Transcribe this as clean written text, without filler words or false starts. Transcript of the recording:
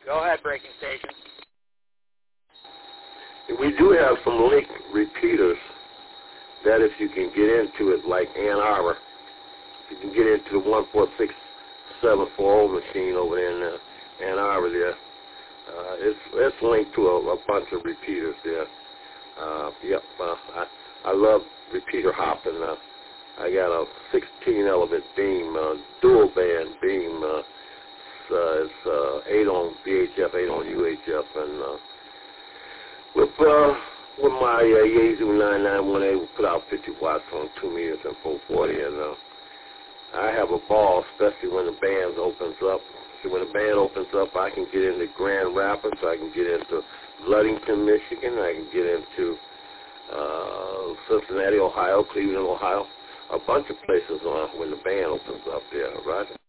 Go ahead, breaking station. We do have some link repeaters that if you can get into it, like Ann Arbor, you can get into the 14674 machine over there in Ann Arbor there. It's linked to a bunch of repeaters there. I love repeater hopping. I got a 16-element beam, dual band beam. It's 8 on VHF, 8 on UHF, and with my Yaesu 991A, we put out 50 watts on 2 meters and 440, and I have a ball, especially when the band opens up. So when the band opens up, I can get into Grand Rapids, I can get into Ludington, Michigan, I can get into Cincinnati, Ohio, Cleveland, Ohio, a bunch of places when the band opens up there, right?